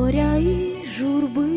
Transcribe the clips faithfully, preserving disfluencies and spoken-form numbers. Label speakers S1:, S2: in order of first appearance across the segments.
S1: горя і журби,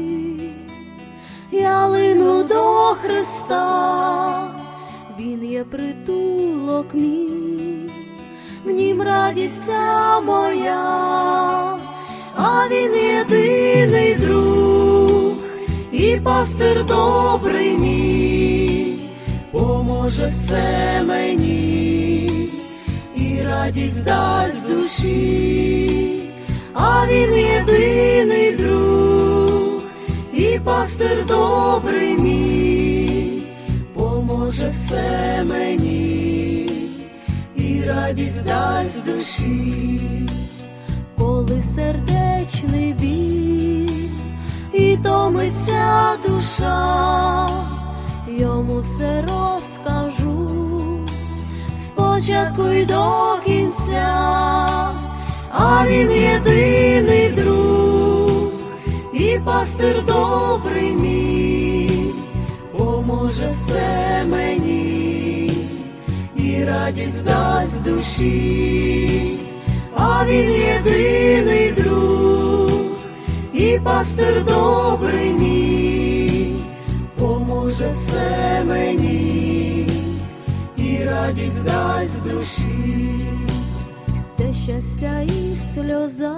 S1: я лину до Христа, Він є притулок мій, в Нім радість вся моя, а Він єдиний друг і пастир добрий мій, поможе все мені і радість дасть душі, а Він єдиний друг і пастир добрий мій, поможе все мені і радість дасть душі. Коли сердечний біль і томиться душа, йому все розкажу спочатку й до кінця, а Він єдиний друг і пастир добрий мій, поможе все мені і радість дасть душі, а Він єдиний друг і пастир добрий мій, поможе все мені і радість дасть душі. Де щастя і сльоза,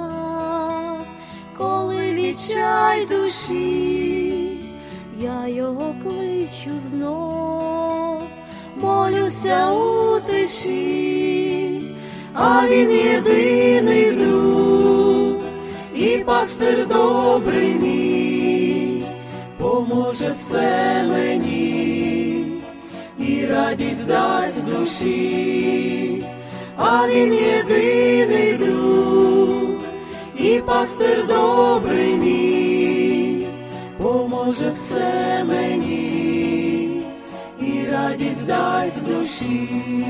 S1: коли відчай душі, я його кличу знов, молюся у тиші, а Він єдиний друг і пастир добрий мій, поможе все мені і радість дасть душі, а Він єдиний друг і пастир добрий мій, поможе все мені і радість дасть душі.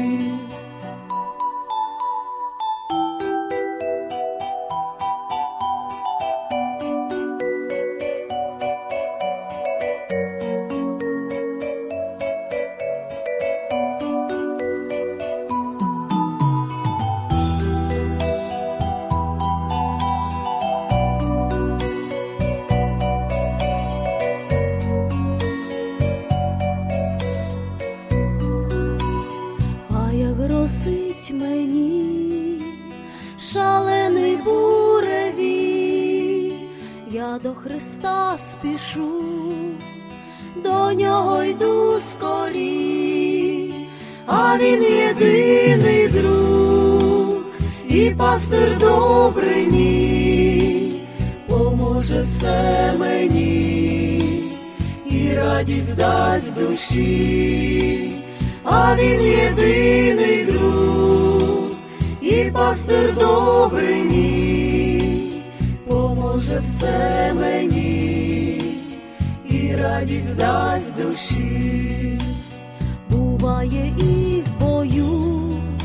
S1: Грозить мені шалений буревій, я до Христа спішу, до Нього йду скорій, а Він єдиний друг і пастир добрий мій, поможе все мені і радість дасть душі, а Він єдиний друг і пастир добрий мій, поможе все мені і радість дасть душі. Буває і в бою,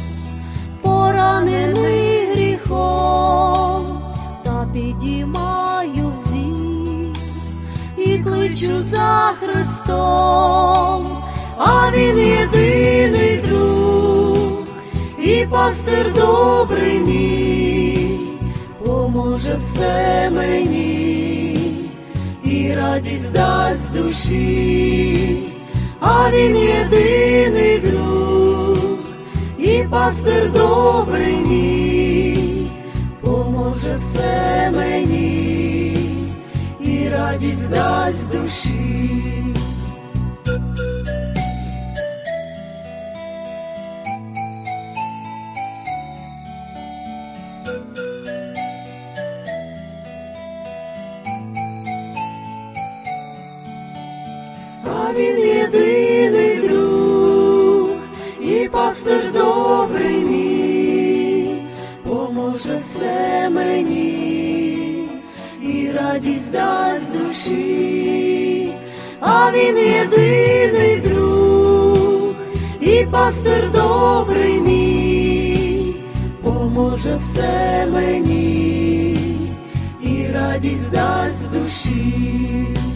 S1: поранений гріхом, та підіймаю взір і кличу за Христом, а Він єдиний друг і пастир добрий мій, поможе все мені і радість дасть душі, а Він єдиний друг і пастир добрий мій, поможе все мені і радість дасть душі. А Він єдиний друг і пастир добрий мій, поможе все мені і радість дасть душі, а Він єдиний друг і пастир добрий мій, поможе все мені і радість дасть душі.